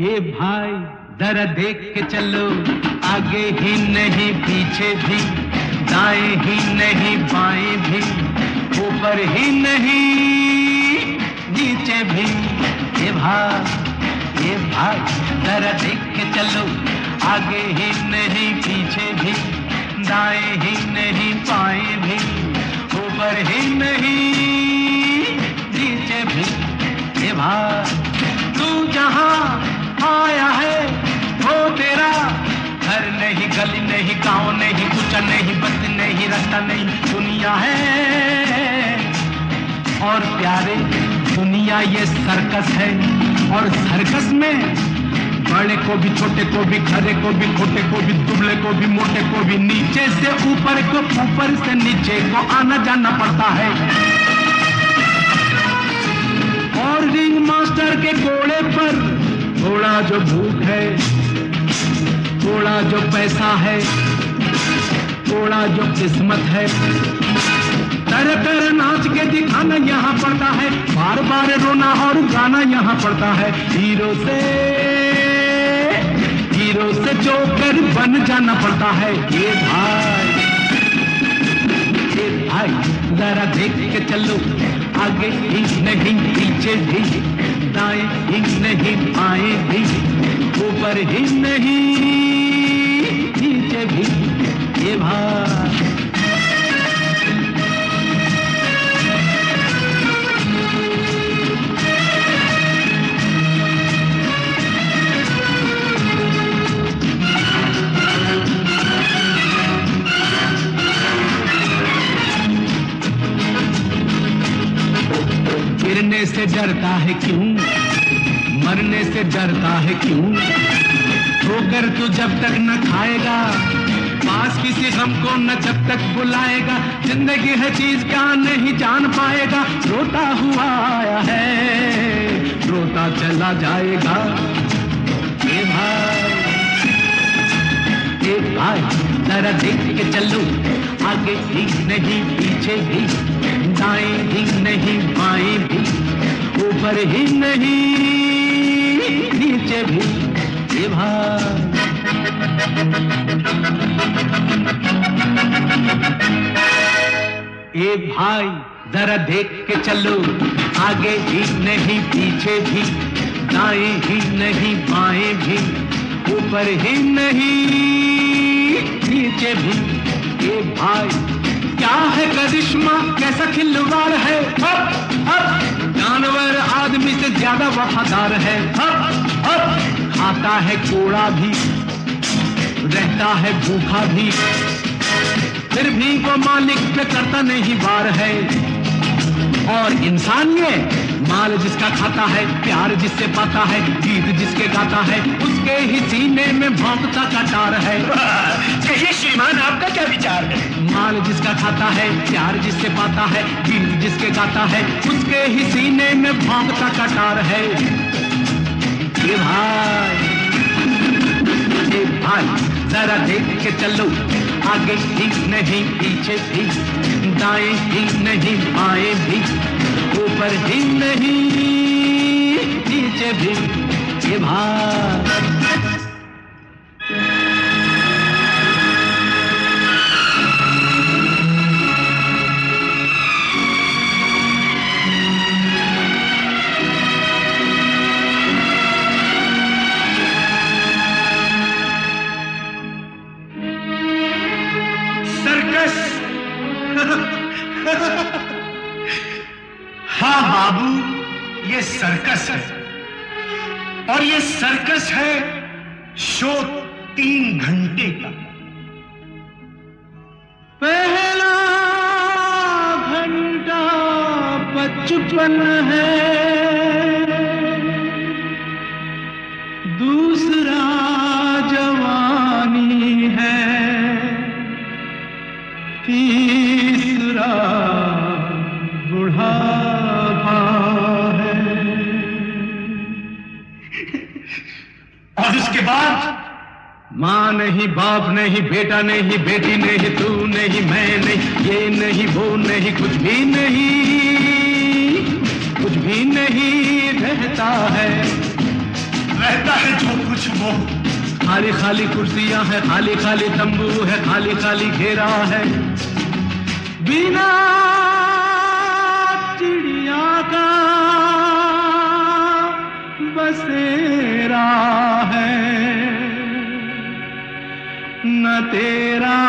ए भाई जरा देख के चलो, आगे ही नहीं पीछे भी, दाएं ही नहीं बाएं भी, ऊपर ही नहीं नीचे भी। ए भाई जरा देख के चलो, आगे ही नहीं पीछे भी, दाएं ही नहीं बाएं भी, ऊपर ही नहीं नीचे भी। ए भाई तू जहां आया है वो तेरा घर नहीं, गली नहीं, गांव नहीं, कुछ नहीं, बस्ती नहीं, रास्ता नहीं, दुनिया है। और प्यारे दुनिया ये सर्कस है, और सर्कस में बड़े को भी, छोटे को भी, खरे को भी, खोटे को भी, दुबले को भी, मोटे को भी, नीचे से ऊपर को, ऊपर से नीचे को आना जाना पड़ता है। और रिंग मास्टर के घोड़े पर घोड़ा जो भूख है, घोड़ा जो पैसा है, घोड़ा जो किस्मत है, तरह तरह नाच के दिखाना यहाँ पड़ता है, बार बार रोना और गाना यहाँ पड़ता है। हीरो से जोकर बन जाना पड़ता है। ये भाई जरा देख के चलो, आगे ही नहीं पीछे भी, दाएं ही नहीं बाएं भी, ऊपर ही नहीं नीचे भी। ये भाई गिरने से डरता है क्यों, मरने से डरता है क्यों, ठोकर तू जब तक न खाएगा, पास किसी गम को न जब तक बुलाएगा, जिंदगी है चीज क्या नहीं जान पाएगा, रोता हुआ आया है रोता चला जाएगा। ए भाई जरा देख के चलो, आगे ही नहीं पीछे भी, दाएं ही नहीं बाएं भी, ऊपर ही नहीं नीचे भी। ये भाई ए भाई जरा देख के चलो, आगे ही नहीं पीछे भी, दाएं ही नहीं बाएं भी, ऊपर ही नहीं नीचे भी। ए भाई क्या है करिश्मा, कैसा खिलवाड़ है, जानवर आदमी से ज्यादा वफादार है, खाता है कोड़ा भी, रहता है भूखा भी, फिर भी वो मालिक पे करता नहीं वार है। और इंसान ये माल जिसका खाता है, प्यार जिससे पाता है, गीत जिसके गाता है, उसके ही सीने में भौंकता कटार है। कहिए श्रीमान आपका क्या विचार है? माल जिसका खाता है, प्यार जिससे पाता है, गीत जिसके गाता है, उसके ही सीने में भौंकता कटार है। ये भाई जरा देख के चलो, आगे ही नहीं पीछे भी, दाएं ही नहीं बाएं भी, ऊपर ही नहीं नीचे भी। ये भाई हाँ बाबू, ये सर्कस है, और ये सर्कस है शो 3 घंटे का। पहला घंटा बचपन है, दूसरा जवानी है, तीसरा बुढ़ापा है, और उसके बाद माँ नहीं, बाप नहीं, बेटा नहीं, बेटी नहीं, तू नहीं, मैं नहीं, ये नहीं, वो नहीं, कुछ भी नहीं रहता है। रहता है जो कुछ वो खाली खाली कुर्सियां है, खाली खाली तंबू है, खाली खाली घेरा है, बिना चिड़िया का बसेरा है, न तेरा